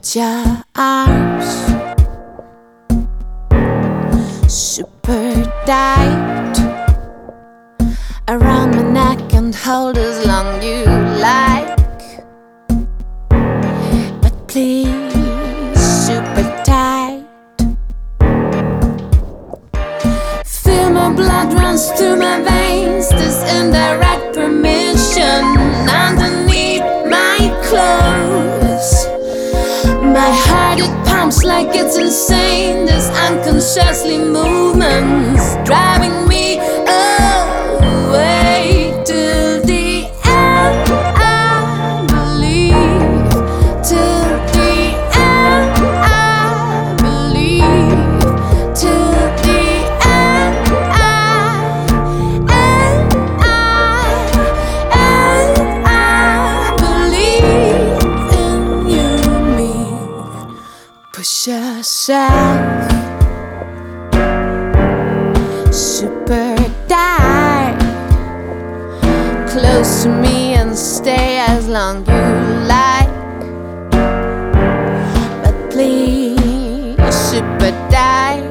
Put your arms super tight around my neck and hold as long you like. But please, super tight. Feel my blood runs through my veins. This indirect permission underneath my clothes. My heart, it pumps like it's insane. This unconsciously movements driving me away till the end. I believe till the end. I believe till the end. I believe in you and me. Push yourself super tight, close to me and stay as long you like. But please, super tight.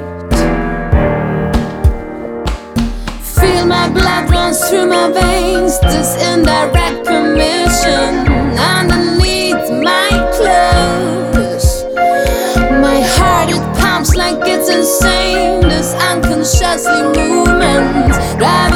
Feel my blood runs through my veins. This indirect permission underneath my clothes. My heart, it pumps like it's insane. This unconsciously movement.